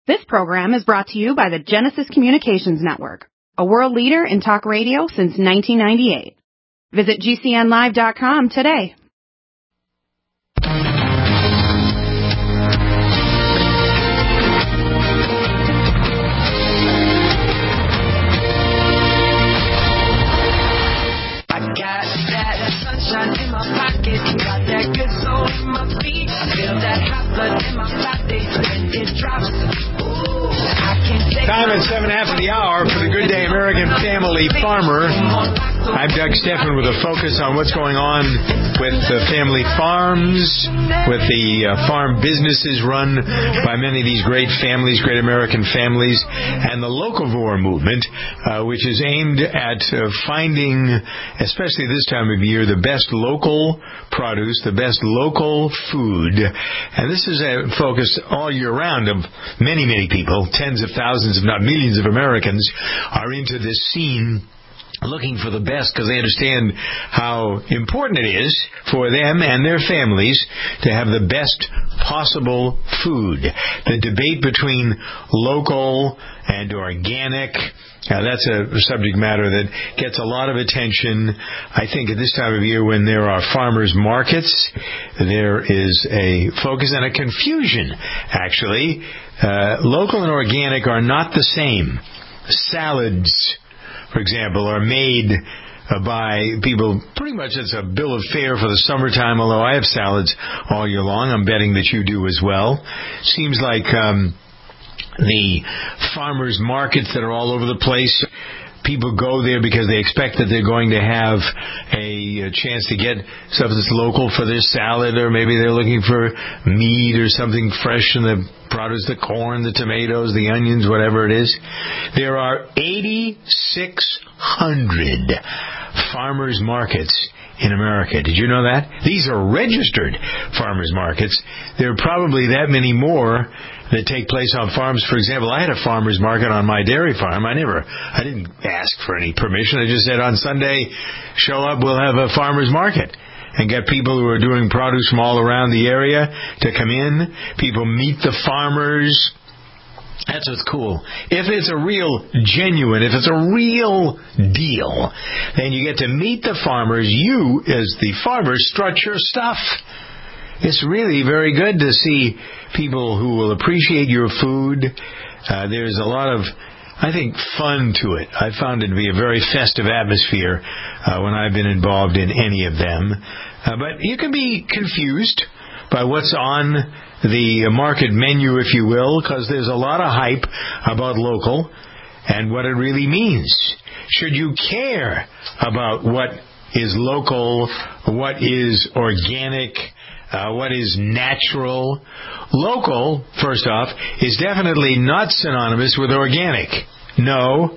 This program is brought to you by the Genesis Communications Network, a world leader in talk radio since 1998. Visit GCNlive.com today. I got that sunshine in my pocket, got that good soul in my feet. I feel that hot blood in my body when it drops. Ooh, I can't take Time at 7 after the hour for the Good Day American Family Farmer. I'm Doug Stephan with a focus on what's going on with the family farms, with the farm businesses run by many of these great families, great American families, and the locavore movement, which is aimed at finding, especially this time of year, the best local produce, the best local food. And this is a focus all year round of many, many people. Tens of thousands, if not millions of Americans are into this scene, looking for the best because they understand how important it is for them and their families to have the best possible food. The debate between local and organic, that's a subject matter that gets a lot of attention. I think at this time of year when there are farmers markets, there is a focus and a confusion, actually. Local and organic are not the same. Salads, for example, are made by people, pretty much it's a bill of fare for the summertime, although I have salads all year long. I'm betting that you do as well. Seems like the farmers markets that are all over the place, people go there because they expect that they're going to have a chance to get stuff that's local for their salad, or maybe they're looking for meat or something fresh in the produce, the corn, the tomatoes, the onions, whatever it is. There are 8,600 farmers markets in America. Did you know that? These are registered farmers markets. There are probably that many more that take place on farms. For example, I had a farmer's market on my dairy farm. I didn't ask for any permission. I just said on Sunday, show up, we'll have a farmer's market. And get people who are doing produce from all around the area to come in. People meet the farmers. That's what's cool. If it's a real genuine, if it's a real deal, then you get to meet the farmers. You, as the farmer, strut your stuff. It's really very good to see people who will appreciate your food. There's a lot of, I think, fun to it. I found it to be a very festive atmosphere when I've been involved in any of them. But you can be confused by what's on the market menu, if you will, because there's a lot of hype about local and what it really means. Should you care about what is local, what is organic, what is natural? Local, first off, is definitely not synonymous with organic. No.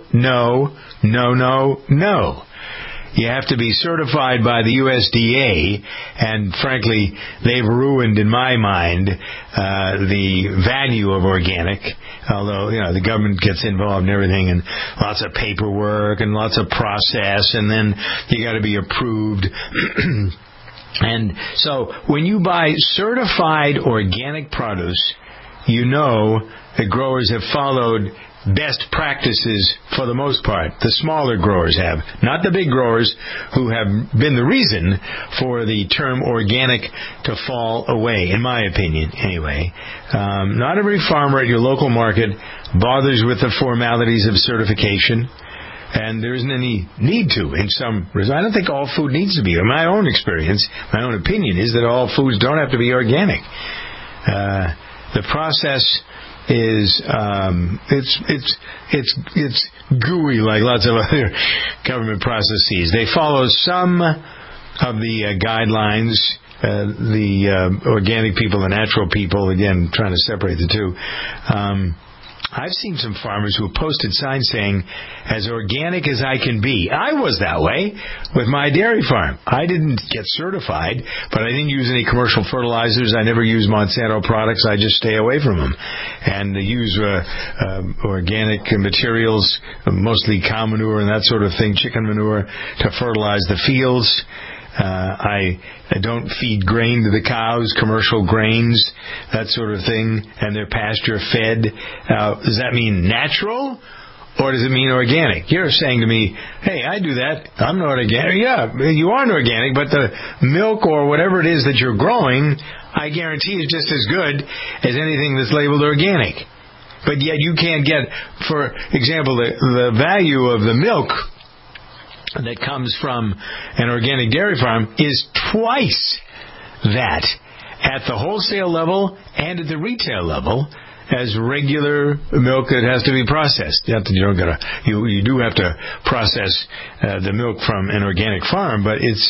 You have to be certified by the USDA, and frankly, they've ruined, in my mind, the value of organic. Although, the government gets involved in everything, and lots of paperwork and lots of process, and then you got to be approved. And so when you buy certified organic produce, you know the growers have followed best practices for the most part. The smaller growers have, not the big growers who have been the reason for the term organic to fall away, in my opinion, anyway. Not every farmer at your local market bothers with the formalities of certification. And there isn't any need to in some reason. I don't think all food needs to be. In my own experience, my own opinion is that all foods don't have to be organic. The process is it's gooey like lots of other government processes. They follow some of the guidelines. The organic people, the natural people, again, trying to separate the two. I've seen some farmers who posted signs saying, as organic as I can be. I was that way with my dairy farm. I didn't get certified, but I didn't use any commercial fertilizers. I never use Monsanto products. I just stay away from them. And use organic materials, mostly cow manure and that sort of thing, chicken manure, to fertilize the fields. I don't feed grain to the cows, commercial grains, that sort of thing, and they're pasture fed. Does that mean natural? Or does it mean organic? You're saying to me, hey, I do that. I'm not organic. Yeah, you aren't organic, but the milk or whatever it is that you're growing, I guarantee is just as good as anything that's labeled organic. But yet you can't get, for example, the value of the milk that comes from an organic dairy farm is twice that at the wholesale level and at the retail level as regular milk that has to be processed. You do have to process the milk from an organic farm, but it's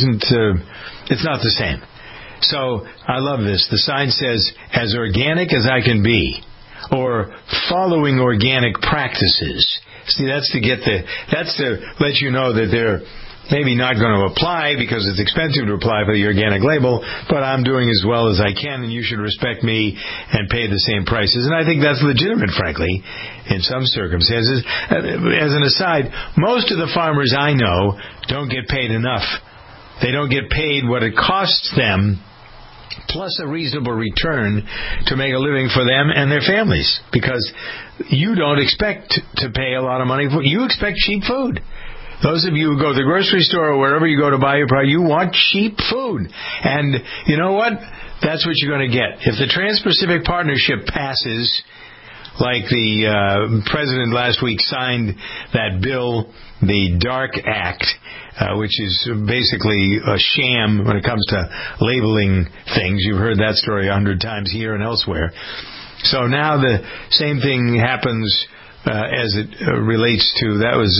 not the same. So I love this. The sign says, as organic as I can be, or following organic practices. See, that's to let you know that they're maybe not going to apply because it's expensive to apply for the organic label, but I'm doing as well as I can, and you should respect me and pay the same prices. And I think that's legitimate, frankly, in some circumstances. As an aside, most of the farmers I know don't get paid enough. They don't get paid what it costs them, plus a reasonable return to make a living for them and their families, because you don't expect to pay a lot of money for it. You expect cheap food. Those of you who go to the grocery store or wherever you go to buy your product, you want cheap food. And you know what? That's what you're going to get. If the Trans-Pacific Partnership passes, like the president last week signed that bill, the DARK Act, which is basically a sham when it comes to labeling things. You've heard that story 100 times here and elsewhere. So now the same thing happens as it relates to, that was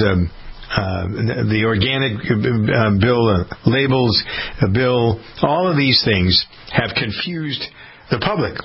the organic bill, labels bill. All of these things have confused the public.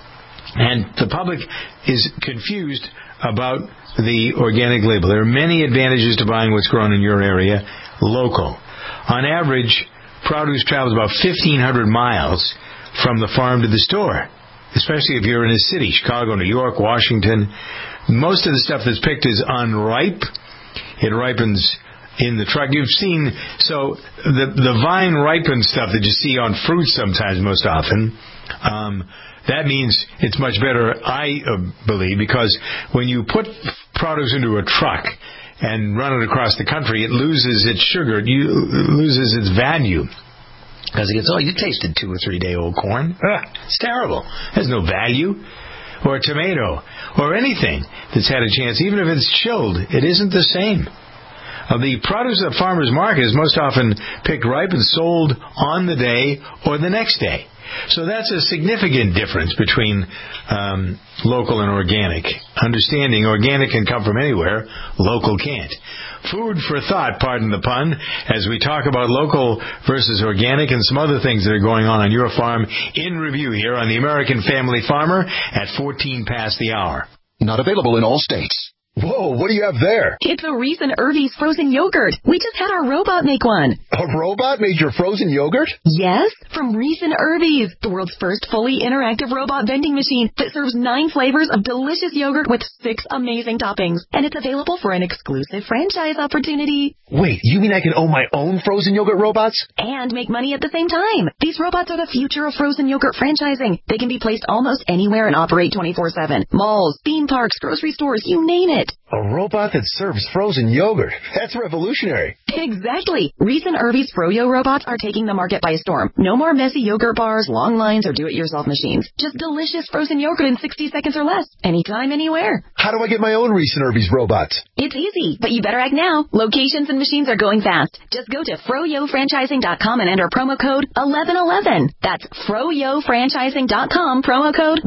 And the public is confused about the organic label. There are many advantages to buying what's grown in your area local. On average, produce travels about 1,500 miles from the farm to the store, especially if you're in a city, Chicago, New York, Washington. Most of the stuff that's picked is unripe. It ripens in the truck. You've seen, so the vine ripened stuff that you see on fruit sometimes, most often, that means it's much better, I believe, because when you put produce into a truck and run it across the country, it loses its sugar, it loses its value. Because it gets, you tasted 2 or 3 day old corn. It's terrible. There's no value. Or a tomato, or anything that's had a chance, even if it's chilled, it isn't the same. The produce at the farmer's market is most often picked ripe and sold on the day or the next day. So that's a significant difference between local and organic. Understanding organic can come from anywhere, local can't. Food for thought, pardon the pun, as we talk about local versus organic and some other things that are going on your farm in review here on the American Family Farmer at 14 past the hour. Not available in all states. Whoa, what do you have there? It's a Reese and Irvy's frozen yogurt. We just had our robot make one. A robot made your frozen yogurt? Yes, from Reese and Irvy's, the world's first fully interactive robot vending machine that serves 9 flavors of delicious yogurt with 6 amazing toppings. And it's available for an exclusive franchise opportunity. Wait, you mean I can own my own frozen yogurt robots? And make money at the same time. These robots are the future of frozen yogurt franchising. They can be placed almost anywhere and operate 24/7. Malls, theme parks, grocery stores, you name it. A robot that serves frozen yogurt. That's revolutionary. Exactly. Reese and Irvy's Froyo robots are taking the market by storm. No more messy yogurt bars, long lines, or do-it-yourself machines. Just delicious frozen yogurt in 60 seconds or less. Anytime, anywhere. How do I get my own Reese and Irvy's robots? It's easy, but you better act now. Locations and machines are going fast. Just go to froyofranchising.com and enter promo code 1111. That's froyofranchising.com, promo code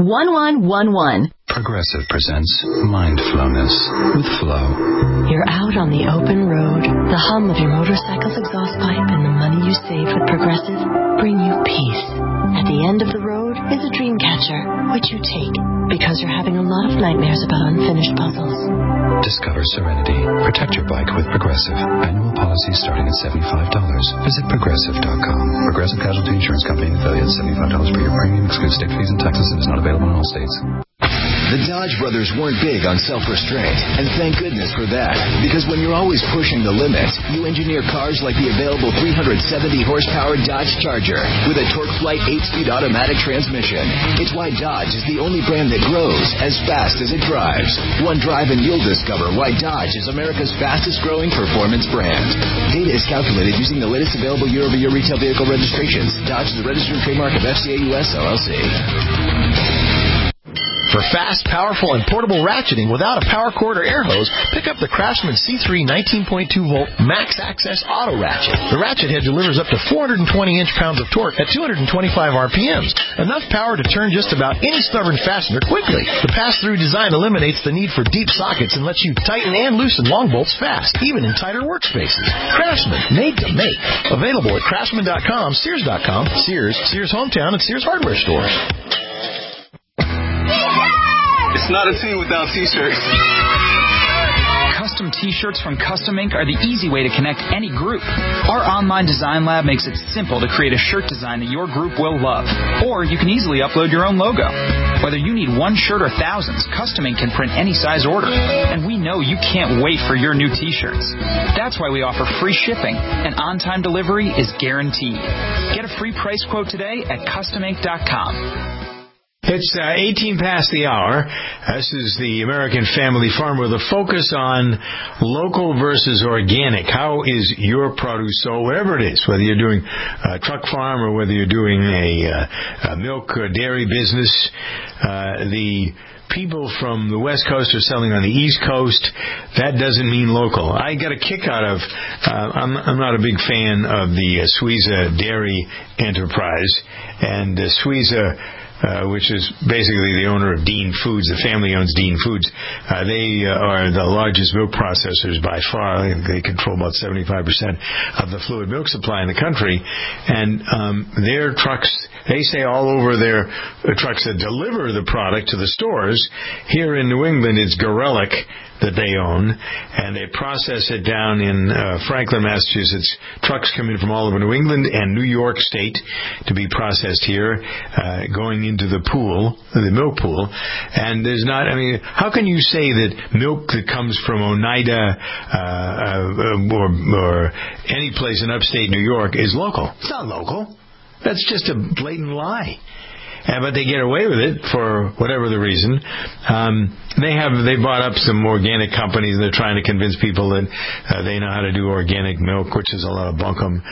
1111. Progressive presents Mindfulness with Flo. You're out on the open road. The hum of your motorcycle's exhaust pipe and the money you saved with Progressive bring you peace. At the end of the road is a dream catcher, which you take because you're having a lot of nightmares about unfinished puzzles. Discover serenity. Protect your bike with Progressive. Annual policy starting at $75. Visit Progressive.com. Progressive Casualty Insurance Company and affiliates. $75 per year premium. Excludes state fees and taxes and is not available in all states. the Dodge brothers weren't big on self-restraint, and thank goodness for that, because when you're always pushing the limits, you engineer cars like the available 370-horsepower Dodge Charger with a TorqueFlite 8-speed automatic transmission. It's why Dodge is the only brand that grows as fast as it drives. One drive and you'll discover why Dodge is America's fastest-growing performance brand. Data is calculated using the latest available year-over-year retail vehicle registrations. Dodge is a registered trademark of FCA US LLC. For fast, powerful, and portable ratcheting without a power cord or air hose, pick up the Craftsman C3 19.2-volt Max Access Auto Ratchet. The ratchet head delivers up to 420 inch-pounds of torque at 225 RPMs, enough power to turn just about any stubborn fastener quickly. The pass-through design eliminates the need for deep sockets and lets you tighten and loosen long bolts fast, even in tighter workspaces. Craftsman, made to make. Available at Craftsman.com, Sears.com, Sears Hometown, and Sears Hardware stores. It's not a team without T-shirts. Custom T-shirts from Custom Ink are the easy way to connect any group. Our online design lab makes it simple to create a shirt design that your group will love. Or you can easily upload your own logo. Whether you need one shirt or thousands, Custom Ink can print any size order. And we know you can't wait for your new T-shirts. That's why we offer free shipping, and on-time delivery is guaranteed. Get a free price quote today at CustomInk.com. It's 18 past the hour. This is the American Family Farm with a focus on local versus organic. How is your produce sold, wherever it is, whether you're doing a truck farm or whether you're doing a milk or dairy business. The people from the West Coast are selling on the East Coast. That doesn't mean local. I got a kick out of, I'm not a big fan of the Suiza Dairy Enterprise, and Suiza, which is basically the owner of Dean Foods. The family owns Dean Foods. They are the largest milk processors by far. They control about 75% of the fluid milk supply in the country. And their trucks, they say all over their trucks that deliver the product to the stores. Here in New England, it's Gorelick that they own, and they process it down in Franklin, Massachusetts. Trucks come in from all over New England and New York State to be processed here, going into the pool, the milk pool. And there's not, I mean, how can you say that milk that comes from Oneida or any place in upstate New York is local? It's not local. That's just a blatant lie. But they get away with it for whatever the reason. They bought up some organic companies, and they're trying to convince people that they know how to do organic milk, which is a lot of bunkum.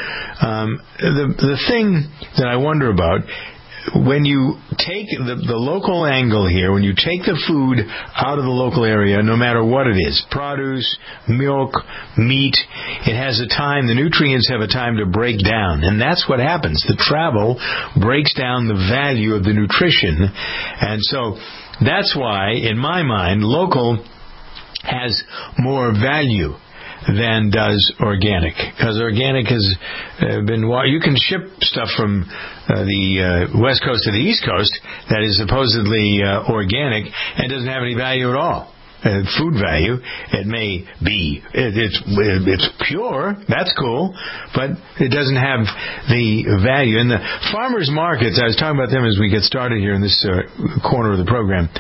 The thing that I wonder about, when you take the local angle here, when you take the food out of the local area, no matter what it is, produce, milk, meat, it has a time, the nutrients have a time to break down. And that's what happens. The travel breaks down the value of the nutrition. And so that's why, in my mind, local has more value than does organic, because organic has been, you can ship stuff from the West Coast to the East Coast that is supposedly organic and doesn't have any value at all. Food value, it may be, it's pure, that's cool, but it doesn't have the value. And the farmers markets, I was talking about them as we get started here in this corner of the program.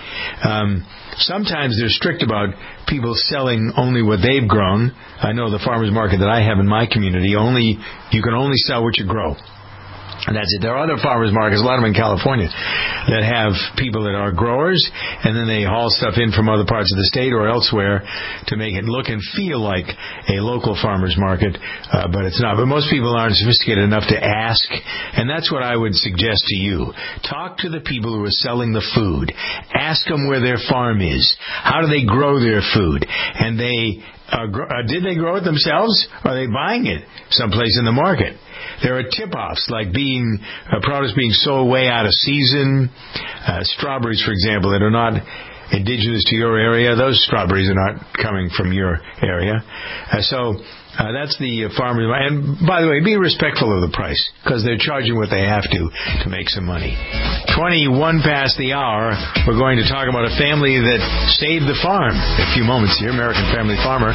Sometimes they're strict about people selling only what they've grown. I know the farmers market that I have in my community, you can only sell what you grow. And that's it. There are other farmers markets, a lot of them in California, that have people that are growers, and then they haul stuff in from other parts of the state or elsewhere to make it look and feel like a local farmers market, but it's not. But most people aren't sophisticated enough to ask, and that's what I would suggest to you. Talk to the people who are selling the food. Ask them where their farm is. How do they grow their food? And did they grow it themselves, or are they buying it someplace in the market? There are tip-offs, like produce being sold way out of season. Strawberries, for example, that are not indigenous to your area, those strawberries are not coming from your area. That's the farmer. And by the way, be respectful of the price, because they're charging what they have to make some money. 21 past the hour. We're going to talk about a family that saved the farm. In a few moments here, American Family Farmer.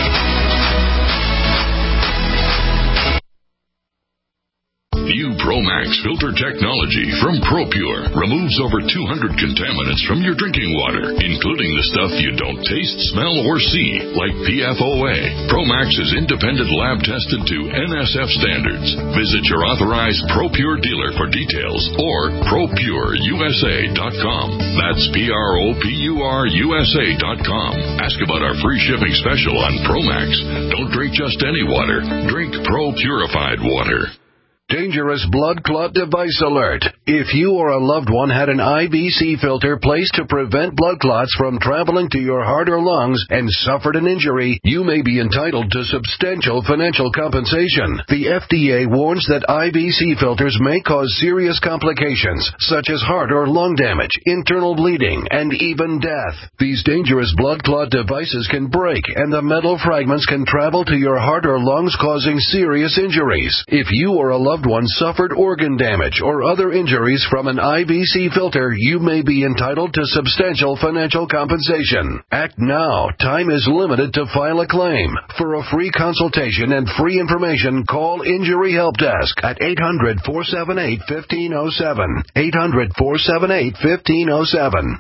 View Pro Promax filter technology from ProPure removes over 200 contaminants from your drinking water, including the stuff you don't taste, smell, or see, like PFOA. Promax is independent lab tested to NSF standards. Visit your authorized ProPure dealer for details or ProPureUSA.com. That's ProPureUSA.com. Ask about our free shipping special on Promax. Don't drink just any water. Drink Pro-Purified water. Dangerous blood clot device alert. If you or a loved one had an IBC filter placed to prevent blood clots from traveling to your heart or lungs and suffered an injury, you may be entitled to substantial financial compensation. The FDA warns that IBC filters may cause serious complications, such as heart or lung damage, internal bleeding, and even death. These dangerous blood clot devices can break, and the metal fragments can travel to your heart or lungs, causing serious injuries. If you or a loved one suffered organ damage or other injuries from an IBC filter, you may be entitled to substantial financial compensation. Act now. Time is limited to file a claim. For a free consultation and free information, call Injury Help Desk at 800-478-1507. 800-478-1507.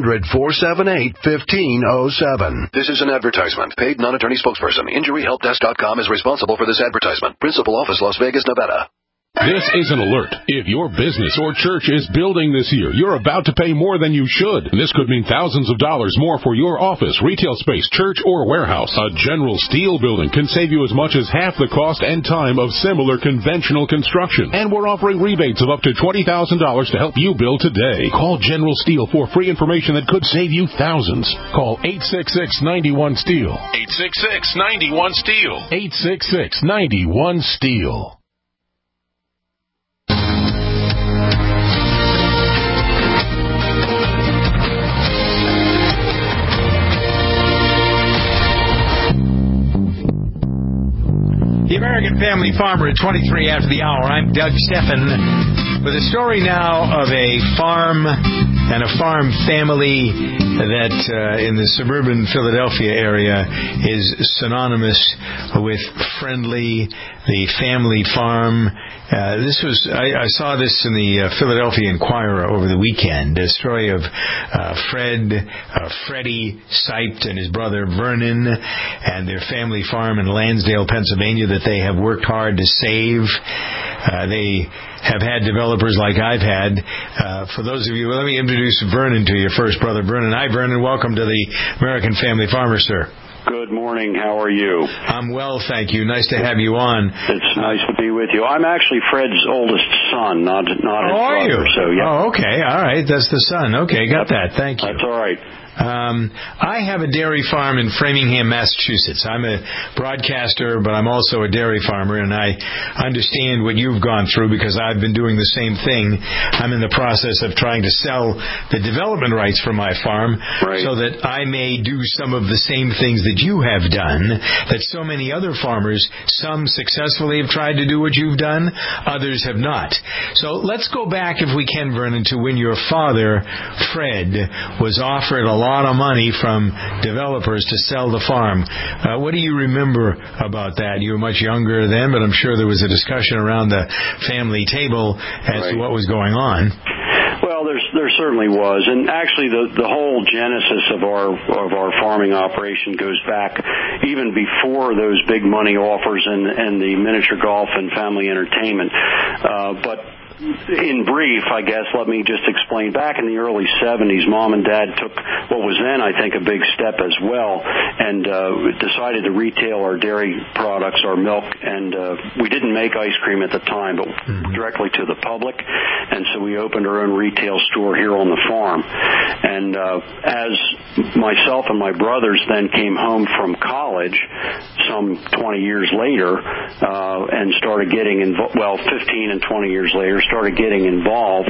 800-478-1507. This is an advertisement. Paid non-attorney spokesperson. InjuryHelpDesk.com is responsible for this advertisement. Principal office, Las Vegas, Nevada. This is an alert. If your business or church is building this year, you're about to pay more than you should. This could mean thousands of dollars more for your office, retail space, church, or warehouse. A General Steel building can save you as much as half the cost and time of similar conventional construction. And we're offering rebates of up to $20,000 to help you build today. Call General Steel for free information that could save you thousands. Call 866-91-STEEL. 866-91-STEEL. 866-91-STEEL. The American Family Farmer at 23 after the hour. I'm Doug Steffen with a story now of a farm and a farm family that in the suburban Philadelphia area is synonymous with Friendly, the family farm. I saw this in the Philadelphia Inquirer over the weekend, a story of Freddie Seipt and his brother Vernon and their family farm in Lansdale, Pennsylvania that they have worked hard to save. They have had developers like I've had. For those of you, let me introduce Vernon to you first, Brother Vernon. Hi, Vernon. Welcome to the American Family Farmer, sir. Good morning. How are you? I'm well, thank you. Nice to have you on. It's nice to be with you. I'm actually Fred's oldest son, not his brother. Are you? So, yeah. Oh, okay. All right. That's the son. Okay, got that. Thank you. That's all right. I have a dairy farm in Framingham, Massachusetts. I'm a broadcaster, but I'm also a dairy farmer, and I understand what you've gone through because I've been doing the same thing. I'm in the process of trying to sell the development rights for my farm so that I may do some of the same things that you have done, that so many other farmers, some successfully have tried to do what you've done, others have not. So let's go back, if we can, Vernon, to when your father, Fred, was offered a lot of money from developers to sell the farm. What do you remember about that? You were much younger then, but I'm sure there was a discussion around the family table as to what was going on. Well, there certainly was, and actually the whole genesis of our farming operation goes back even before those big money offers and the miniature golf and family entertainment. But in brief, I guess, let me just explain. Back in the early 70s, Mom and Dad took what was then, I think, a big step as well and decided to retail our dairy products, our milk, and we didn't make ice cream at the time, but directly to the public, and so we opened our own retail store here on the farm. And as myself and my brothers then came home from college some 20 years later and started getting involved, 15 and 20 years later, started getting involved.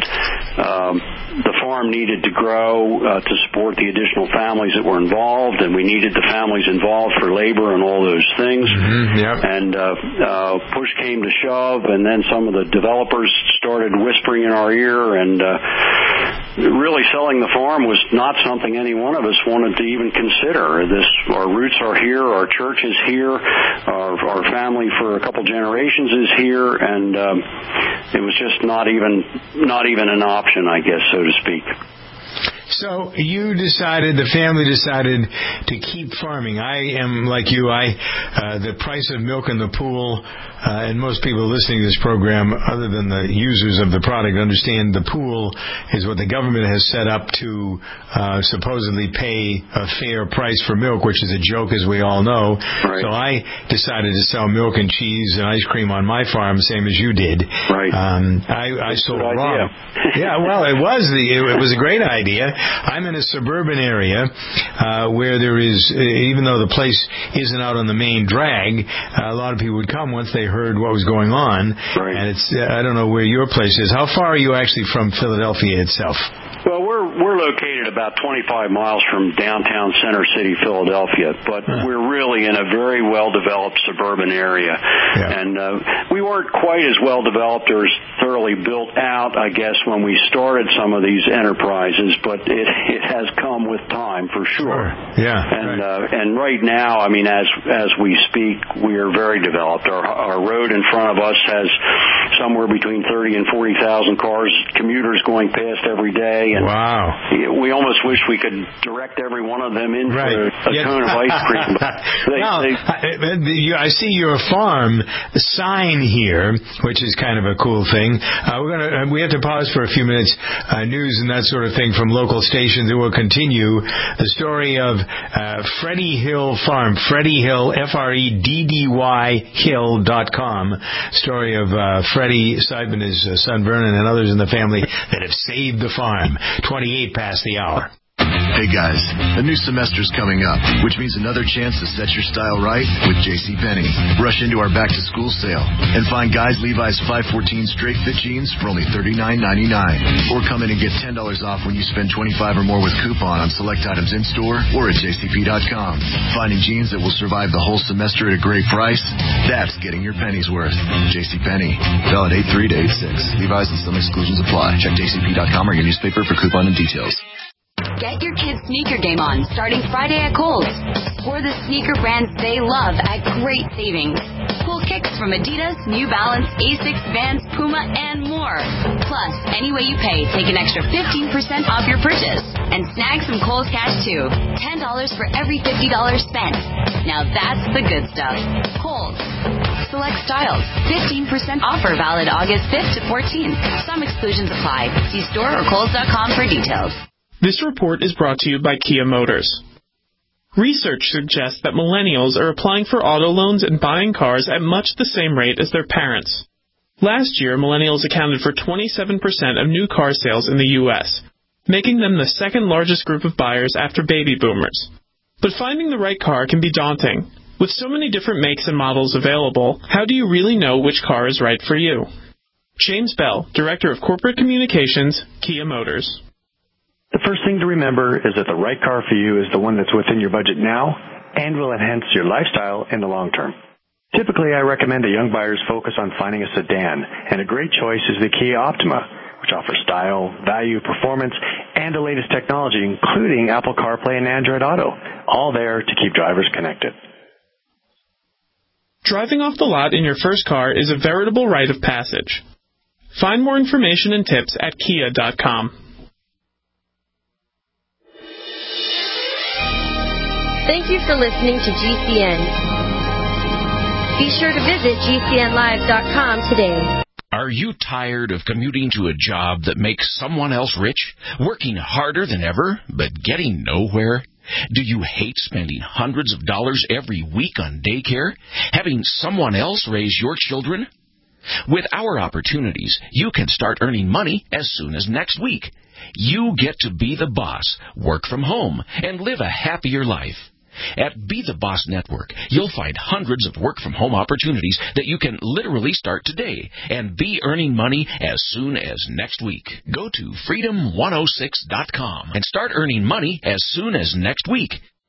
The farm needed to grow to support the additional families that were involved, and we needed the families involved for labor and all those things. And push came to shove, and then some of the developers started whispering in our ear, and really selling the farm was not something any one of us wanted to even consider. Our roots are here, our church is here, our family for a couple generations is here, and it was just not even an option, I guess, so to speak. So the family decided to keep farming. I am like you. The price of milk in the pool, and most people listening to this program, other than the users of the product, understand the pool is what the government has set up to supposedly pay a fair price for milk, which is a joke, as we all know. Right. So I decided to sell milk and cheese and ice cream on my farm, same as you did. Right. I sold raw. Yeah, well, it was a great idea. I'm in a suburban area where there is, even though the place isn't out on the main drag, a lot of people would come once they heard what was going on. Right. And it's I don't know where your place is. How far are you actually from Philadelphia itself? Well, we're located about 25 miles from downtown Center City, Philadelphia, but we're really in a very well-developed suburban area. Yeah. And we weren't quite as well-developed or as thoroughly built out, I guess, when we started some of these enterprises, but it has come with time, for sure. Yeah. And right now, I mean, as we speak, we are very developed. Our road in front of us has somewhere between 30 and 40,000 cars, commuters going past every day. And wow. We almost wish we could direct every one of them in for a cone of ice cream. I see your farm sign here, which is kind of a cool thing. We have to pause for a few minutes, news and that sort of thing from local stations, and we'll continue the story of Freddie Hill Farm. Freddie Hill, FREDDY Hill.com. Story of Freddie Seidman, his son Vernon, and others in the family that have saved the farm. 28 past the hour. Hey guys, a new semester's coming up, which means another chance to set your style right with JCPenney. Rush into our back-to-school sale and find guys Levi's 514 straight fit jeans for only $39.99. Or come in and get $10 off when you spend $25 or more with coupon on select items in-store or at jcp.com. Finding jeans that will survive the whole semester at a great price? That's getting your pennies worth. JCPenney. Valid 8/3 to 8/6. Levi's and some exclusions apply. Check jcp.com or your newspaper for coupon and details. Get your kids' sneaker game on starting Friday at Kohl's. Score the sneaker brands they love at great savings. Cool kicks from Adidas, New Balance, Asics, Vans, Puma, and more. Plus, any way you pay, take an extra 15% off your purchase. And snag some Kohl's cash too. $10 for every $50 spent. Now that's the good stuff. Kohl's. Select styles. 15% offer valid August 5th to 14th. Some exclusions apply. See store or Kohls.com for details. This report is brought to you by Kia Motors. Research suggests that millennials are applying for auto loans and buying cars at much the same rate as their parents. Last year, millennials accounted for 27% of new car sales in the U.S., making them the second largest group of buyers after baby boomers. But finding the right car can be daunting. With so many different makes and models available, how do you really know which car is right for you? James Bell, Director of Corporate Communications, Kia Motors. The first thing to remember is that the right car for you is the one that's within your budget now and will enhance your lifestyle in the long term. Typically, I recommend that young buyers focus on finding a sedan, and a great choice is the Kia Optima, which offers style, value, performance, and the latest technology, including Apple CarPlay and Android Auto, all there to keep drivers connected. Driving off the lot in your first car is a veritable rite of passage. Find more information and tips at kia.com. Thank you for listening to GCN. Be sure to visit GCNlive.com today. Are you tired of commuting to a job that makes someone else rich, working harder than ever, but getting nowhere? Do you hate spending hundreds of dollars every week on daycare, having someone else raise your children? With our opportunities, you can start earning money as soon as next week. You get to be the boss, work from home, and live a happier life. At Be the Boss Network, you'll find hundreds of work-from-home opportunities that you can literally start today and be earning money as soon as next week. Go to freedom106.com and start earning money as soon as next week.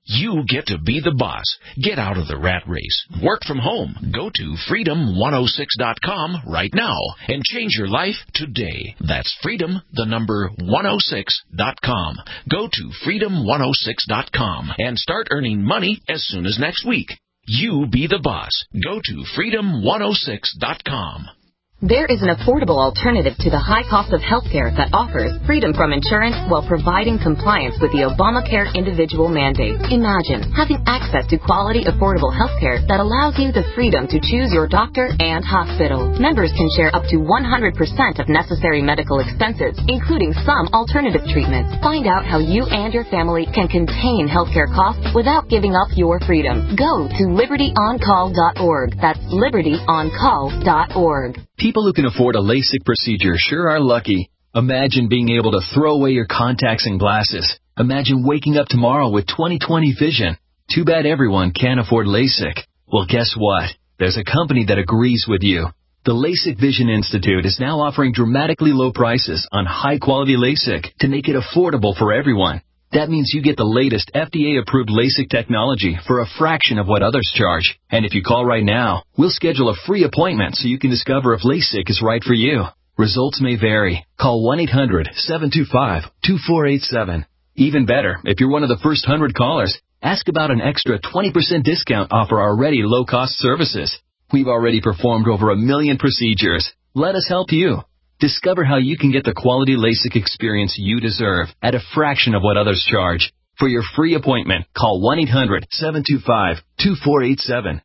You get to be the boss. Get out of the rat race. Work from home. Go to freedom106.com right now and change your life today. That's freedom, the number 106.com. Go to freedom106.com and start earning money as soon as next week. You be the boss. Go to freedom106.com. There is an affordable alternative to the high cost of healthcare that offers freedom from insurance while providing compliance with the Obamacare individual mandate. Imagine having access to quality, affordable healthcare that allows you the freedom to choose your doctor and hospital. Members can share up to 100% of necessary medical expenses, including some alternative treatments. Find out how you and your family can contain healthcare costs without giving up your freedom. Go to libertyoncall.org. That's libertyoncall.org. People who can afford a LASIK procedure sure are lucky. Imagine being able to throw away your contacts and glasses. Imagine waking up tomorrow with 20/20 vision. Too bad everyone can't afford LASIK. Well, guess what? There's a company that agrees with you. The LASIK Vision Institute is now offering dramatically low prices on high-quality LASIK to make it affordable for everyone. That means you get the latest FDA-approved LASIK technology for a fraction of what others charge. And if you call right now, we'll schedule a free appointment so you can discover if LASIK is right for you. Results may vary. Call 1-800-725-2487. Even better, if you're one of the first 100 callers, ask about an extra 20% discount off our already low-cost services. We've already performed over 1 million procedures. Let us help you. Discover how you can get the quality LASIK experience you deserve at a fraction of what others charge. For your free appointment, call 1-800-725-2487.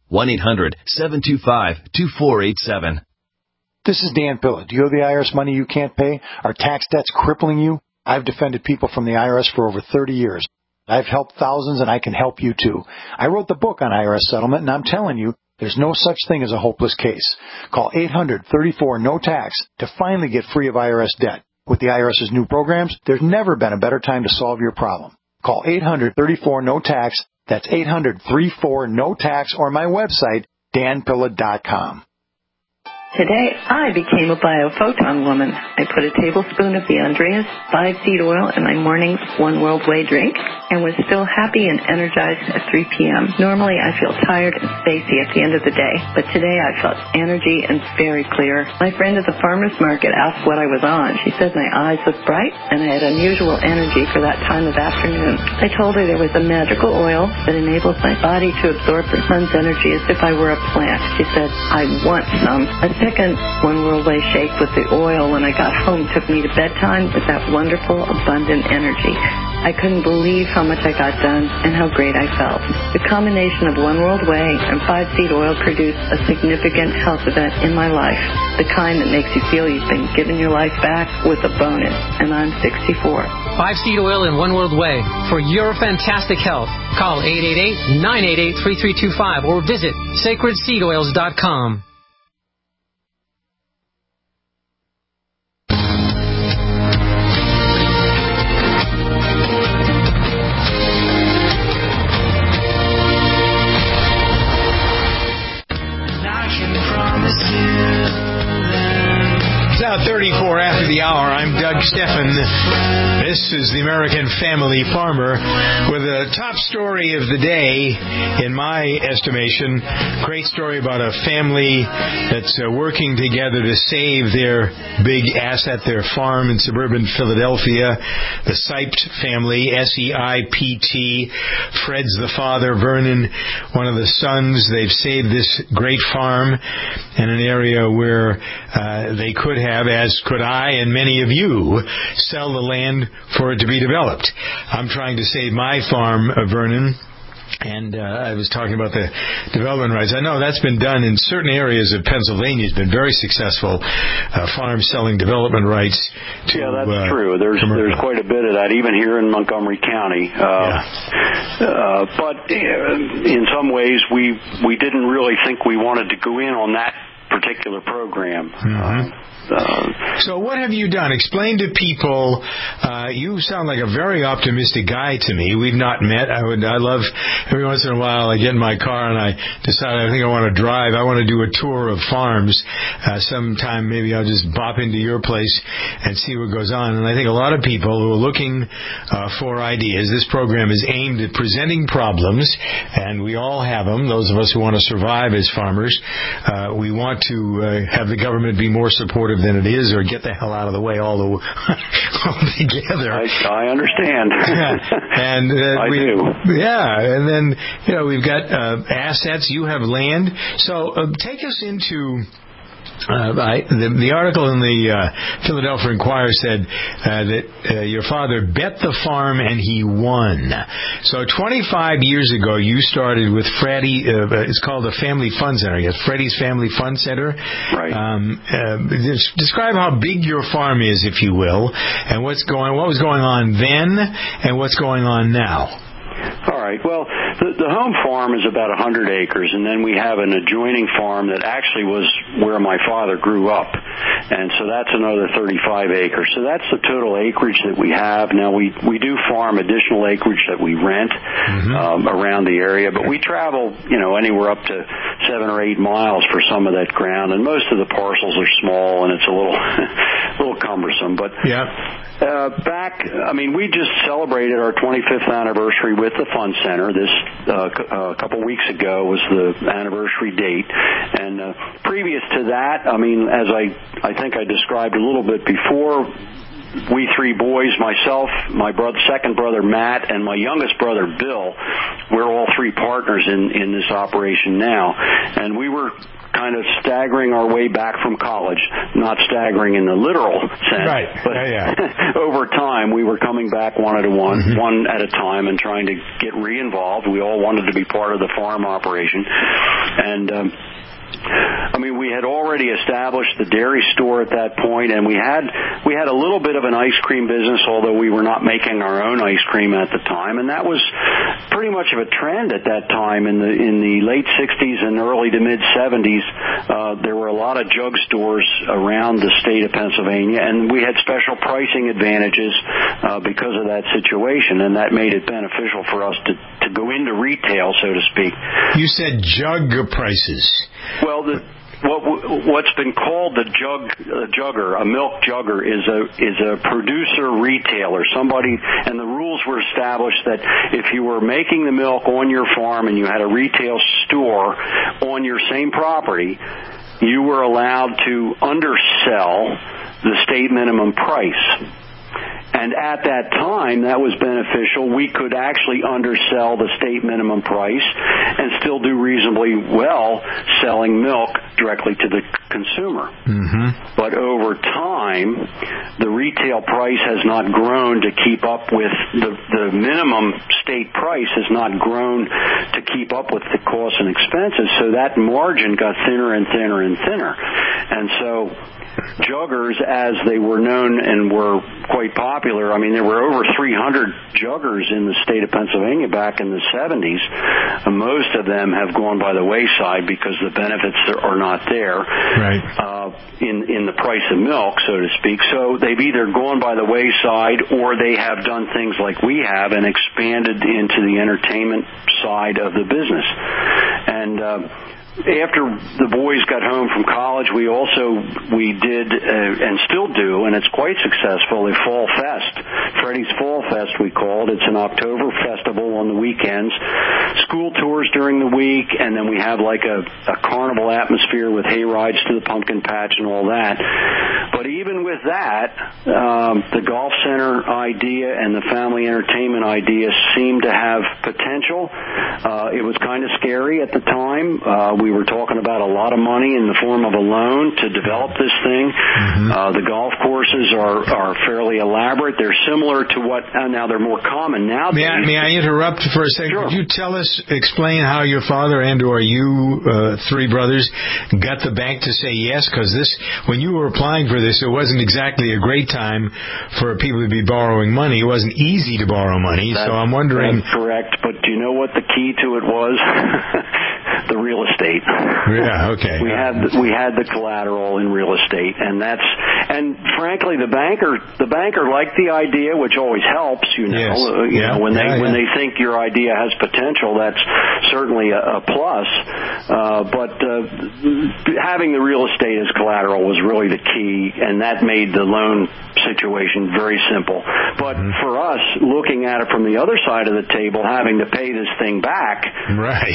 1-800-725-2487. This is Dan Pilla. Do you owe the IRS money you can't pay? Are tax debts crippling you? I've defended people from the IRS for over 30 years. I've helped thousands, and I can help you too. I wrote the book on IRS settlement, and I'm telling you, there's no such thing as a hopeless case. Call 800-34-NO-TAX to finally get free of IRS debt. With the IRS's new programs, there's never been a better time to solve your problem. Call 800-34-NO-TAX. That's 800-34-NO-TAX, or my website, danpilla.com. Today, I became a biophoton woman. I put a tablespoon of the Andreas 5-seed oil in my morning One World Way drink and was still happy and energized at 3 p.m. Normally, I feel tired and spacey at the end of the day, but today I felt energy and very clear. My friend at the farmer's market asked what I was on. She said my eyes looked bright and I had unusual energy for that time of afternoon. I told her there was a magical oil that enables my body to absorb the sun's energy as if I were a plant. She said, I want some. A second One World Way shake with the oil when I got home took me to bedtime with that wonderful, abundant energy. I couldn't believe how much I got done and how great I felt. The combination of One World Way and 5-seed oil produced a significant health event in my life, the kind that makes you feel you've been given your life back with a bonus, and I'm 64. 5-seed oil and One World Way. For your fantastic health, call 888-988-3325 or visit sacredseedoils.com. It's now 34 after the hour. I'm Doug Steffen. This is the American Family Farmer with a top story of the day, in my estimation. Great story about a family that's working together to save their big asset, their farm in suburban Philadelphia. The Seipt family, S-E-I-P-T. Fred's the father, Vernon, one of the sons. They've saved this great farm in an area where they could have, as could I and many of you, sell the land for it to be developed. I'm trying to save my farm, Vernon, and I was talking about the development rights. I know that's been done in certain areas of Pennsylvania. It's been very successful, farms selling development rights to that's true. There's quite a bit of that, even here in Montgomery County. But in some ways, we didn't really think we wanted to go in on that particular program. So what have you done? Explain to people. You sound like a very optimistic guy to me. We've not met. I love every once in a while I get in my car and I decide I think I want to drive. I want to do a tour of farms. Sometime maybe I'll just bop into your place and see what goes on. And I think a lot of people who are looking for ideas, this program is aimed at presenting problems, and we all have them. Those of us who want to survive as farmers, we want to have the government be more supportive than it is, or get the hell out of the way altogether. I understand. And I do. Yeah, and then we've got assets. You have land. So take us into. The article in the Philadelphia Inquirer said that your father bet the farm and he won. So 25 years ago, you started with Freddie. It's called the Family Fun Center. Yes, Freddie's Family Fun Center. Right. Describe how big your farm is, if you will, and what was going on then, and what's going on now. All right. Well, the home farm is about 100 acres, and then we have an adjoining farm that actually was where my father grew up, and so that's another 35 acres. So that's the total acreage that we have. Now, we do farm additional acreage that we rent around the area, but we travel, anywhere up to 7 or 8 miles for some of that ground, and most of the parcels are small, and it's a little cumbersome. But we just celebrated our 25th anniversary with the Fun Center. This a couple weeks ago was the anniversary date, and previous to that, as I think I described a little bit before, we three boys, myself, my second brother Matt, and my youngest brother Bill, we're all three partners in this operation now, and we were kind of staggering our way back from college, not staggering in the literal sense, right. But over time we were coming back one at a time and trying to get re-involved. We all wanted to be part of the farm operation, and we had already established the dairy store at that point, and we had a little bit of an ice cream business, although we were not making our own ice cream at the time, and that was pretty much of a trend at that time in the late 60s and early to mid 70s. There were a lot of jug stores around the state of Pennsylvania, and we had special pricing advantages because of that situation, and that made it beneficial for us to go into retail, so to speak. You said jug prices. Well, what's been called the jugger, a milk jugger, is a producer retailer. Somebody, and the rules were established that if you were making the milk on your farm and you had a retail store on your same property, you were allowed to undersell the state minimum price. And at that time, that was beneficial. We could actually undersell the state minimum price and still do reasonably well selling milk directly to the consumer. But over time, the retail price has not grown to keep up with the minimum state price has not grown to keep up with the costs and expenses. So that margin got thinner and thinner and thinner. And so juggers, as they were known and were quite popular, there were over 300 juggers in the state of Pennsylvania back in the 70s. Most of them have gone by the wayside because the benefits are not there in the price of milk, so to speak. So they've either gone by the wayside or they have done things like we have and expanded into the entertainment side of the business. And after the boys got home from college, we did and still do, and it's quite successful, a Fall Fest. Freddie's Fall Fest, we call it. It's an October festival on the weekends. School tours during the week, and then we have like a carnival atmosphere with hay rides to the pumpkin patch and all that. But even with that, the golf center idea and the family entertainment idea seemed to have potential. It was kind of scary at the time. We were talking about a lot of money in the form of a loan to develop this thing. The golf courses are fairly elaborate. They're similar to what now they're more common now. May I interrupt for a second? Sure. Could you explain how your father and or you three brothers got the bank to say yes? Because when you were applying for this, it wasn't exactly a great time for people to be borrowing money. It wasn't easy to borrow money. So I'm wondering. That's correct. But do you know what the key to it was? the real estate. Yeah, okay. We had the collateral in real estate, and frankly the banker liked the idea, which always helps, you know. Yes. When they think your idea has potential, that's certainly a plus. But having the real estate as collateral was really the key, and that made the loan situation very simple. But for us, looking at it from the other side of the table, having to pay this thing back, right?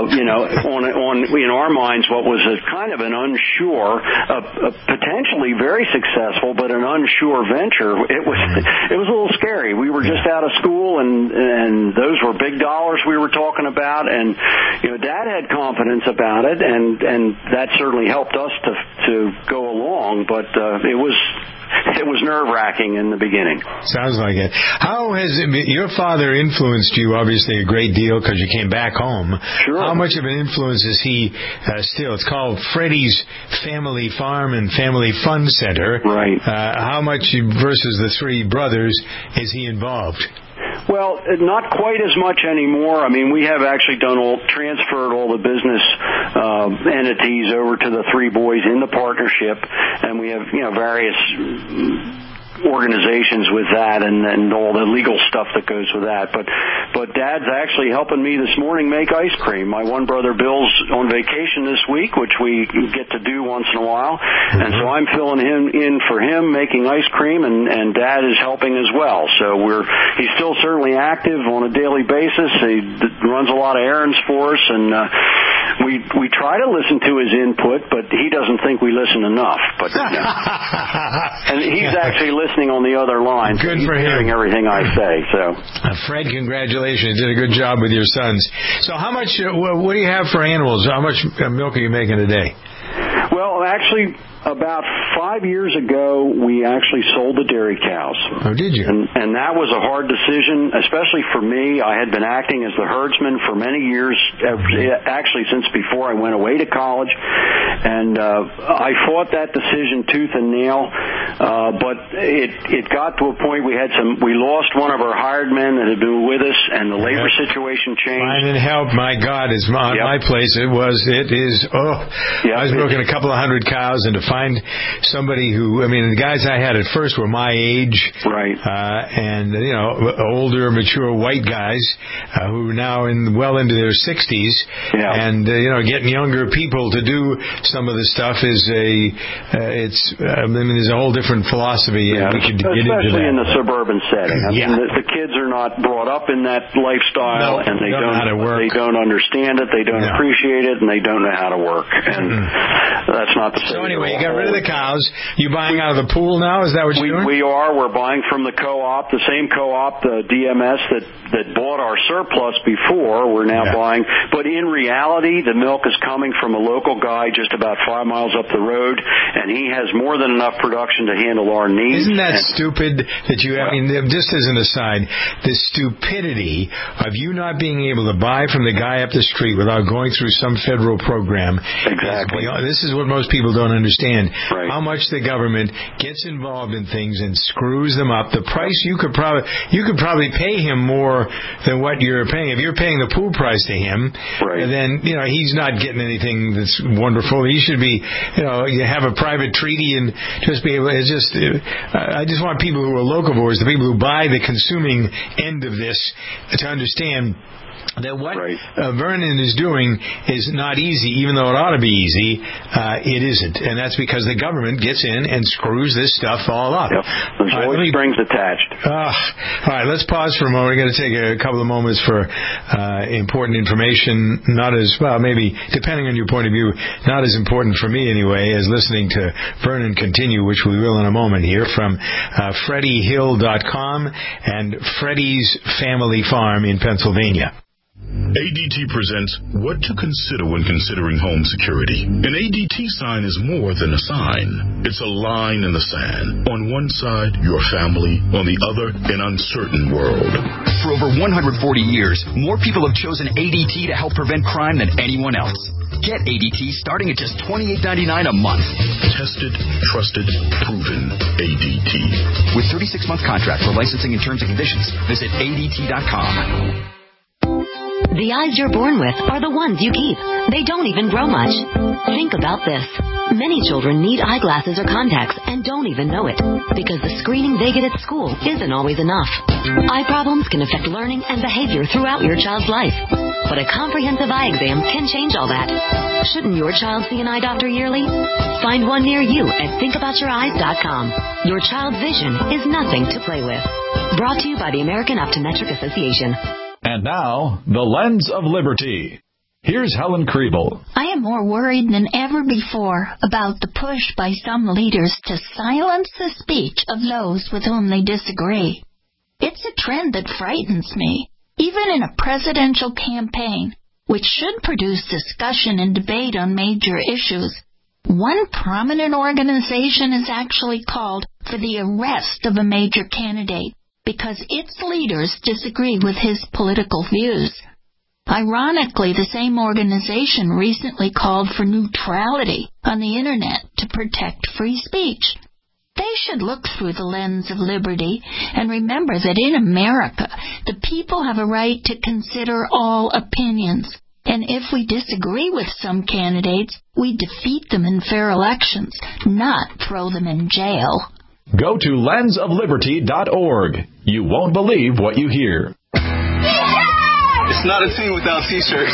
In our minds, what was a kind of an unsure, potentially very successful, but an unsure venture. It was a little scary. We were just out of school, and those were big dollars we were talking about, and Dad had confidence about it, and that certainly helped us to go along. But it was nerve-wracking in the beginning. Sounds like it. How has your father influenced you, obviously, a great deal because you came back home? Sure. How much of an influence is he still? It's called Freddie's Family Farm and Family Fun Center. Right. How much versus the three brothers is he involved? Well, not quite as much anymore. I mean, we have actually transferred all the business entities over to the three boys in the partnership, and we have various organizations with that and all the legal stuff that goes with that. But Dad's actually helping me this morning make ice cream. My one brother Bill's on vacation this week, which we get to do once in a while, and so I'm filling him in for him making ice cream, and Dad is helping as well. So he's still certainly active on a daily basis. He runs a lot of errands for us, and we try to listen to his input, but he doesn't think we listen enough. But and he's actually listening on the other line. Good so for him. Hearing everything I say. So, Fred, congratulations! You did a good job with your sons. So, how much? What do you have for animals? How much milk are you making a day? Well, actually, about 5 years ago, we actually sold the dairy cows. Oh, did you? And that was a hard decision, especially for me. I had been acting as the herdsman for many years, actually since before I went away to college. And I fought that decision tooth and nail, but it got to a point we lost one of our hired men that had been with us, and the labor situation changed. Finding help, my God, is on my place. I was milking a couple of hundred cows, and to find somebody who, the guys I had at first were my age, right? And older, mature white guys who are now well into their 60s, and getting younger people to do some of the stuff is there's a whole different philosophy. Yeah, we could get especially into that. in the suburban setting. The kids are not brought up in that lifestyle, and they don't know how to work. They don't understand it, they don't appreciate it, and they don't know how to work. And that's not the same. So anyway, you got rid of the cows. You buying out of the pool now? Is that what you're doing? We are. We're buying from the co-op, the same co-op, the DMS that bought our surplus before. We're now buying. But in reality, the milk is coming from a local guy just about 5 miles up the road, and he has more than enough production to handle our needs. Isn't that stupid that you, just as an aside, the stupidity of you not being able to buy from the guy up the street without going through some federal program. Exactly. This is what most people don't understand. Right. How much the government gets involved in things and screws them up. The price you could probably pay him more than what you're paying. If you're paying the pool price to him, then he's not getting anything that's wonderful. He should be, you have a private treaty and just be able. I just want people who are locavores, the people who buy the consuming end of this, to understand that what Vernon is doing is not easy, even though it ought to be easy. It isn't, and that's because the government gets in and screws this stuff all up. There's always strings attached. All right, let's pause for a moment. We're going to take a couple of moments for important information. Not as well, maybe depending on your point of view, not as important for me anyway as listening to Vernon continue, which we will in a moment here from FreddieHill.com and Freddie's Family Farm in Pennsylvania. ADT presents What to Consider When Considering Home Security. An ADT sign is more than a sign. It's a line in the sand. On one side, your family. On the other, an uncertain world. For over 140 years, more people have chosen ADT to help prevent crime than anyone else. Get ADT starting at just $28.99 a month. Tested, trusted, proven ADT. With 36-month contract for licensing and terms and conditions, visit ADT.com. The eyes you're born with are the ones you keep. They don't even grow much. Think about this. Many children need eyeglasses or contacts and don't even know it because the screening they get at school isn't always enough. Eye problems can affect learning and behavior throughout your child's life. But a comprehensive eye exam can change all that. Shouldn't your child see an eye doctor yearly? Find one near you at thinkaboutyouryes.com. Your child's vision is nothing to play with. Brought to you by the American Optometric Association. And now, the Lens of Liberty. Here's Helen Kriebel. I am more worried than ever before about the push by some leaders to silence the speech of those with whom they disagree. It's a trend that frightens me. Even in a presidential campaign, which should produce discussion and debate on major issues, one prominent organization has actually called for the arrest of a major candidate because its leaders disagree with his political views. Ironically, the same organization recently called for neutrality on the Internet to protect free speech. They should look through the lens of liberty and remember that in America, the people have a right to consider all opinions. And if we disagree with some candidates, we defeat them in fair elections, not throw them in jail. Go to lensofliberty.org. You won't believe what you hear. It's not a team without T-shirts.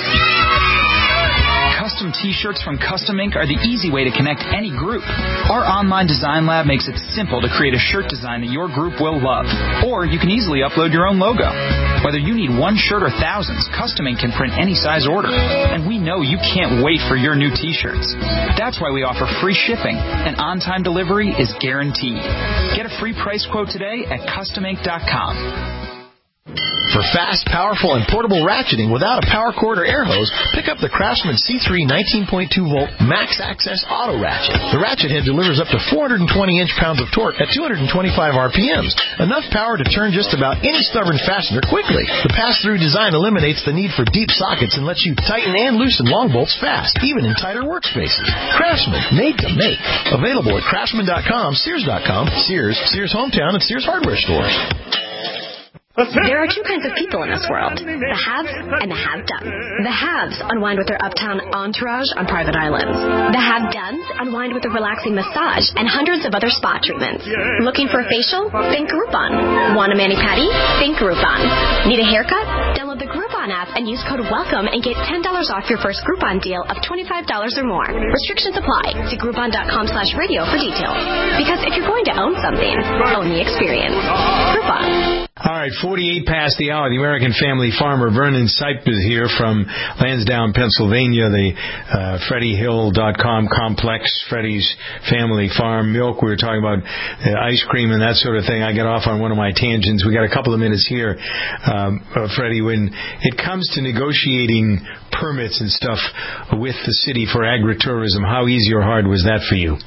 Custom T-shirts from Custom Ink are the easy way to connect any group. Our online design lab makes it simple to create a shirt design that your group will love. Or you can easily upload your own logo. Whether you need one shirt or thousands, Custom Ink can print any size order. And we know you can't wait for your new T-shirts. That's why we offer free shipping, and on-time delivery is guaranteed. Get a free price quote today at customink.com. For fast, powerful, and portable ratcheting without a power cord or air hose, pick up the Craftsman C3 19.2-volt Max Access Auto Ratchet. The ratchet head delivers up to 420 inch-pounds of torque at 225 RPMs, enough power to turn just about any stubborn fastener quickly. The pass-through design eliminates the need for deep sockets and lets you tighten and loosen long bolts fast, even in tighter workspaces. Craftsman, made to make. Available at Craftsman.com, Sears.com, Sears Hometown, and Sears Hardware stores. There are two kinds of people in this world, the haves and the have-done. The haves unwind with their uptown entourage on private islands. The have-dones unwind with a relaxing massage and hundreds of other spa treatments. Looking for a facial? Think Groupon. Want a mani-pedi? Think Groupon. Need a haircut? Download the Groupon app and use code WELCOME and get $10 off your first Groupon deal of $25 or more. Restrictions apply. See Groupon.com/radio for details. Because if you're going to own something, own the experience. Groupon. All right, 48 past the hour. The American Family Farmer, Vernon Sipe, is here from Lansdowne, Pennsylvania, the FreddieHill.com complex, Freddie's Family Farm Milk. We were talking about ice cream and that sort of thing. I got off on one of my tangents. We got a couple of minutes here. Freddie, when it comes to negotiating permits and stuff with the city for agritourism, how easy or hard was that for you?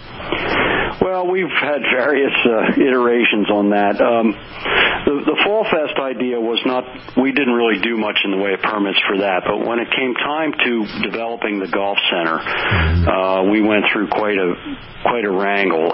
Well, we've had various iterations on that. The Fall Fest idea was not, we didn't really do much in the way of permits for that, but when it came time to developing the golf center, we went through quite a wrangle.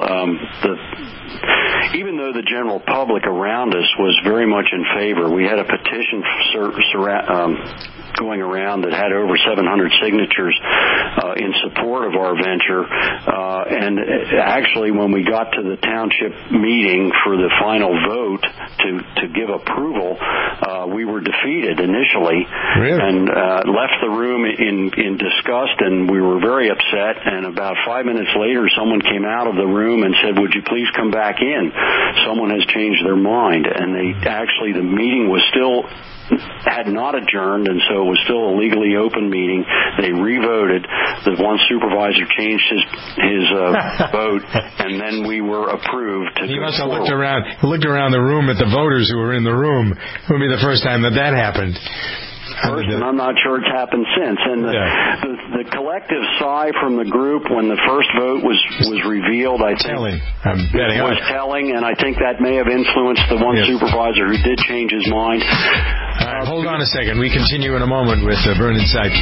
Even though the general public around us was very much in favor, we had a petition going around that had over 700 signatures in support of our venture. And actually, when we got to the township meeting for the final vote to give approval, we were defeated initially. Really? And left the room in disgust, and we were very upset. And about 5 minutes later, someone came out of the room and said, "Would you please come back in? Someone has changed their mind." And the meeting was still had not adjourned, and so it was still a legally open meeting. They revoted. The one supervisor changed his vote, and then we were approved to He must have looked around the room at the voters who were in the room. It would be the first time that happened. First, and I'm not sure it's happened since. And the collective sigh from the group when the first vote was revealed, I think, was telling, and I think that may have influenced the one supervisor who did change his mind. All right, hold on a second. We continue in a moment with Vernon Sipe.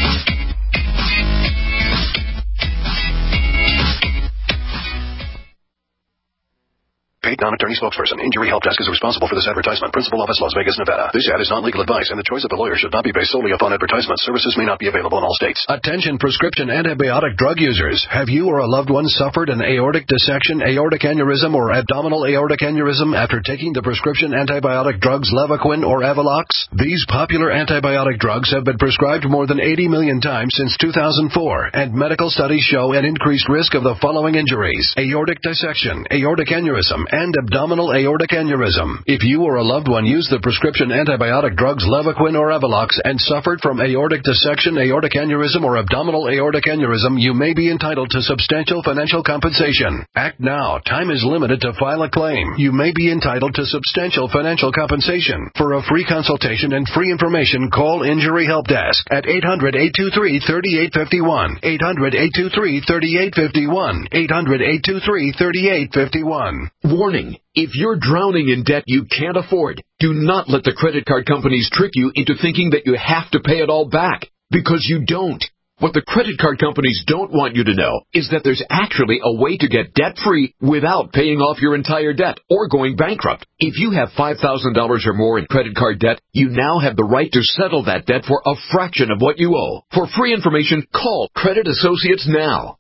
non-attorney spokesperson. Injury Help Desk is responsible for this advertisement. Principal office, Las Vegas, Nevada. This ad is not legal advice, and the choice of the lawyer should not be based solely upon advertisement. Services may not be available in all states. Attention prescription antibiotic drug users. Have you or a loved one suffered an aortic dissection, aortic aneurysm, or abdominal aortic aneurysm after taking the prescription antibiotic drugs Levaquin or Avelox? These popular antibiotic drugs have been prescribed more than 80 million times since 2004, and medical studies show an increased risk of the following injuries: aortic dissection, aortic aneurysm, and abdominal aortic aneurysm. If you or a loved one used the prescription antibiotic drugs Levaquin or Avelox and suffered from aortic dissection, aortic aneurysm, or abdominal aortic aneurysm, you may be entitled to substantial financial compensation. Act now. Time is limited to file a claim. You may be entitled to substantial financial compensation. For a free consultation and free information, call Injury Help Desk at 800-823-3851. 800-823-3851. 800-823-3851. Warning. If you're drowning in debt you can't afford, do not let the credit card companies trick you into thinking that you have to pay it all back, because you don't. What the credit card companies don't want you to know is that there's actually a way to get debt-free without paying off your entire debt or going bankrupt. If you have $5,000 or more in credit card debt, you now have the right to settle that debt for a fraction of what you owe. For free information, call Credit Associates now.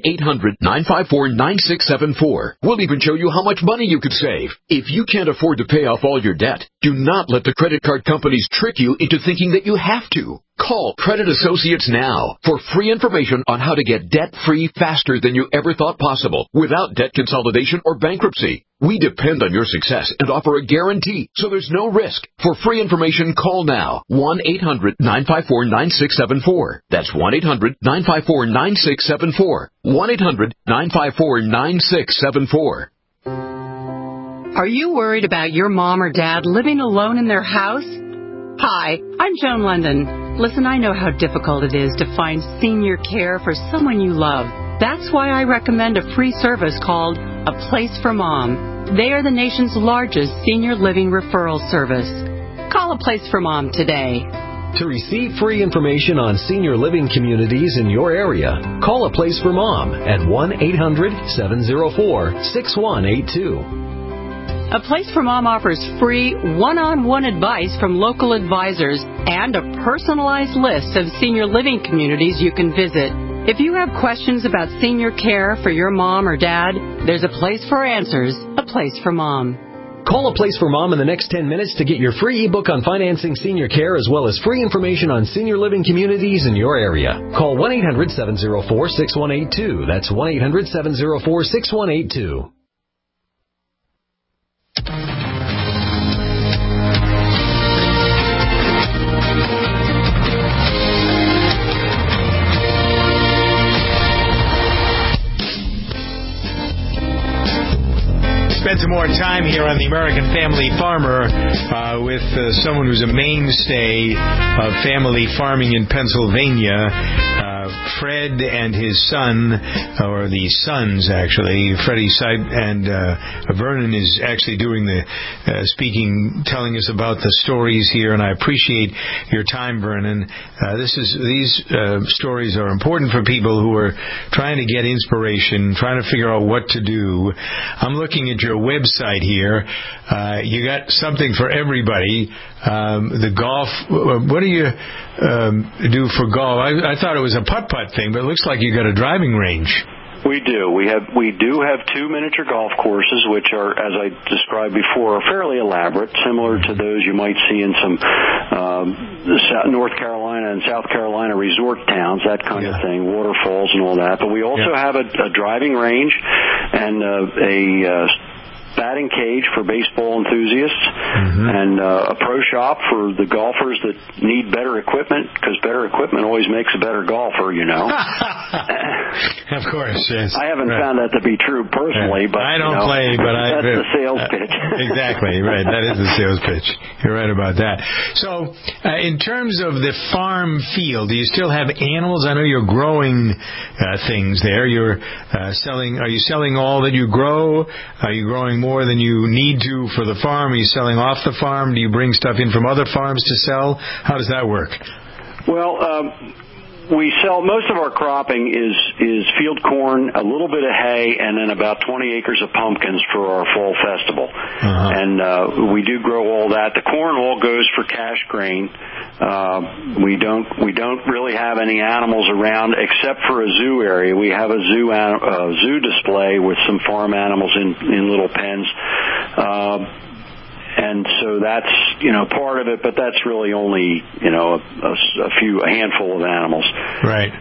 1-800-954-9674. We'll even show you how much money you could save. If you can't afford to pay off all your debt, do not let the credit card companies trick you into thinking that you have to. Call Credit Associates now for free information on how to get debt-free faster than you ever thought possible without debt consolidation or bankruptcy. We depend on your success and offer a guarantee, so there's no risk. For free information, call now. 1-800-954-9674. That's 1-800-954-9674. 1-800-954-9674. Are you worried about your mom or dad living alone in their house? Hi, I'm Joan London. Listen, I know how difficult it is to find senior care for someone you love. That's why I recommend a free service called A Place for Mom. They are the nation's largest senior living referral service. Call A Place for Mom today. To receive free information on senior living communities in your area, call A Place for Mom at 1-800-704-6182. A Place for Mom offers free one-on-one advice from local advisors and a personalized list of senior living communities you can visit. If you have questions about senior care for your mom or dad, there's a place for answers, A Place for Mom. Call A Place for Mom in the next 10 minutes to get your free ebook on financing senior care as well as free information on senior living communities in your area. Call 1-800-704-6182. That's 1-800-704-6182. Spend some more time here on the American Family Farmer with someone who's a mainstay of family farming in Pennsylvania. Fred and his son, or the sons actually, Freddie and Vernon is actually doing the speaking, telling us about the stories here, and I appreciate your time, Vernon. These stories are important for people who are trying to get inspiration, trying to figure out what to do. I'm looking at your website here. You got something for everybody. The golf, what do you do for golf? I thought it was a putt-putt thing, but it looks like you got a driving range. We do. We do have 2 miniature golf courses, which are, as I described before, are fairly elaborate, similar to those you might see in some North Carolina and South Carolina resort towns, that kind of thing, waterfalls and all that. But we also have a driving range and a batting cage for baseball enthusiasts, and a pro shop for the golfers that need better equipment, because better equipment always makes a better golfer, you know. Of course, yes. I haven't found that to be true personally, but I don't play, but that's the sales pitch. Exactly, right. That is the sales pitch. You're right about that. So, in terms of the farm field, do you still have animals? I know you're growing things there. You're selling. Are you selling all that you grow? Are you growing more than you need to for the farm? Are you selling off the farm? Do you bring stuff in from other farms to sell? How does that work? Well, we sell most of our cropping is field corn, a little bit of hay, and then about 20 acres of pumpkins for our fall festival. And we do grow all that. The corn all goes for cash grain. We don't really have any animals around except for a zoo area. We have a zoo display with some farm animals in little pens. And so that's, part of it, but that's really only, a handful of animals. Right.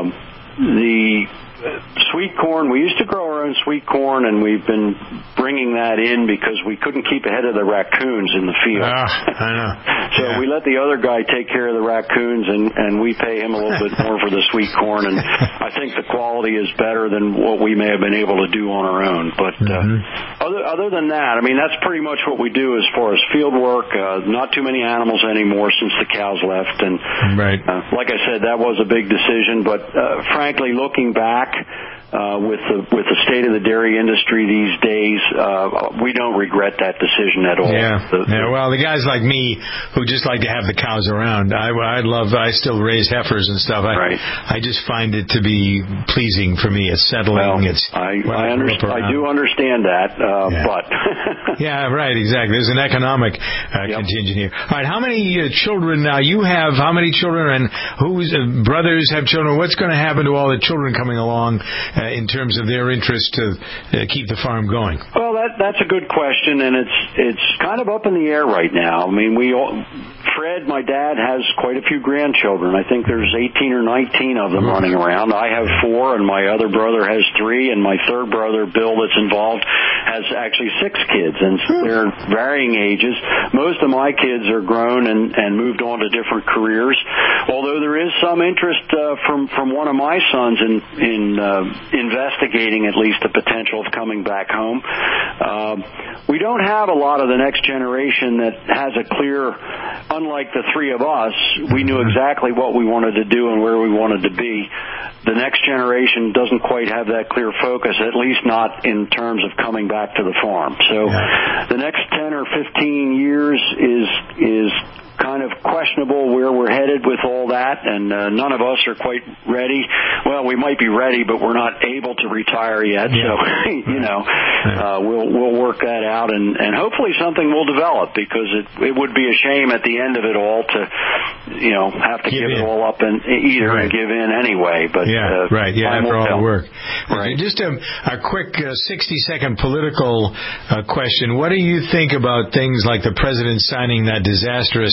The sweet corn, we used to grow our own sweet corn, and we've been bringing that in because we couldn't keep ahead of the raccoons in the field. I know. So we let the other guy take care of the raccoons, and we pay him a little bit more for the sweet corn, and I think the quality is better than what we may have been able to do on our own. But other than that, I mean, that's pretty much what we do as far as field work. Not too many animals anymore since the cows left, and like I said, that was a big decision. But frankly, looking back, with the state of the dairy industry these days, we don't regret that decision at all. Well, the guys like me who just like to have the cows around, I still raise heifers and stuff. I just find it to be pleasing for me. It's settling. I do understand that, but yeah, right, exactly. There's an economic contingent here. All right, how many children now? You have how many children, and whose brothers have children? What's going to happen to all the children coming along in terms of their interest to keep the farm going? Well, that's a good question, and it's kind of up in the air right now. I mean, Fred, my dad, has quite a few grandchildren. I think there's 18 or 19 of them running around. I have 4, and my other brother has 3, and my third brother, Bill, that's involved, has actually 6 kids, and they're varying ages. Most of my kids are grown and moved on to different careers, although there is some interest from one of my sons in investigating at least the potential of coming back home. We don't have a lot of the next generation that has a clear, unlike the 3 of us, we knew exactly what we wanted to do and where we wanted to be. The next generation doesn't quite have that clear focus, at least not in terms of coming back to the farm. So the next 10 or 15 years is kind of questionable where we're headed with all that, and none of us are quite ready. Well, we might be ready, but we're not able to retire yet. So, we'll work that out, and hopefully something will develop, because it would be a shame at the end of it all to, have to give it all up and give in anyway. But after all the work. Just a quick 60-second political question. What do you think about things like the president signing that disastrous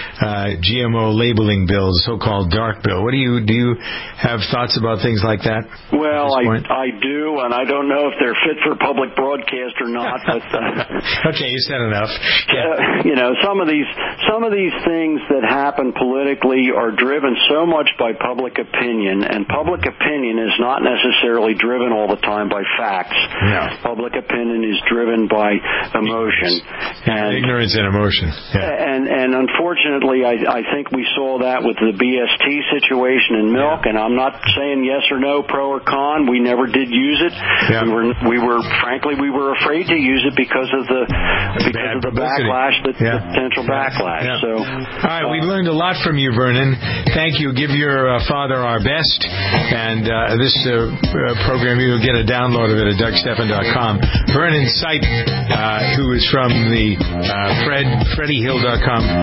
GMO labeling bill, the so-called DARK bill? What do you have thoughts about things like that? Well, I do, and I don't know if they're fit for public broadcast or not. But okay, you said enough. Some of these things that happen politically are driven so much by public opinion, and public opinion is not necessarily driven all the time by facts. No. Public opinion is driven by emotion, and ignorance and emotion. And unfortunately, I think we saw that with the BST situation in milk, and I'm not saying yes or no, pro or con. We never did use it. We were afraid to use it because of the backlash, the potential backlash. So, all right, we learned a lot from you, Vernon. Thank you. Give your father our best, and this program, you'll get a download of it at DougStephan.com. Vernon Sipe, who is from the FreddieHill.com.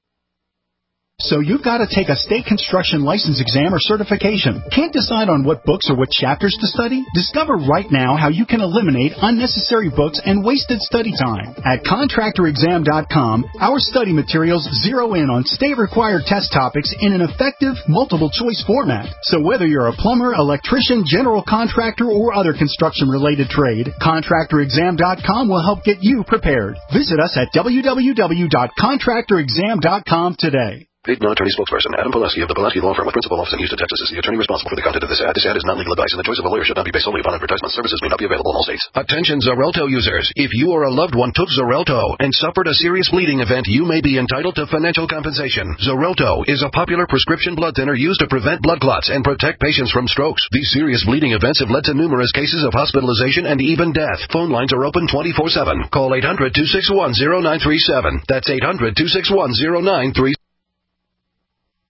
So you've got to take a state construction license exam or certification. Can't decide on what books or what chapters to study? Discover right now how you can eliminate unnecessary books and wasted study time. At ContractorExam.com, our study materials zero in on state-required test topics in an effective, multiple-choice format. So whether you're a plumber, electrician, general contractor, or other construction-related trade, ContractorExam.com will help get you prepared. Visit us at www.ContractorExam.com today. Paid non-attorney spokesperson Adam Pulaski of the Pulaski Law Firm with principal office in Houston, Texas, is the attorney responsible for the content of this ad. This ad is not legal advice, and the choice of a lawyer should not be based solely upon advertisement. Services may not be available in all states. Attention Xarelto users. If you or a loved one took Xarelto and suffered a serious bleeding event, you may be entitled to financial compensation. Xarelto is a popular prescription blood thinner used to prevent blood clots and protect patients from strokes. These serious bleeding events have led to numerous cases of hospitalization and even death. Phone lines are open 24/7. Call 800-261-0937. That's 800-261-0937.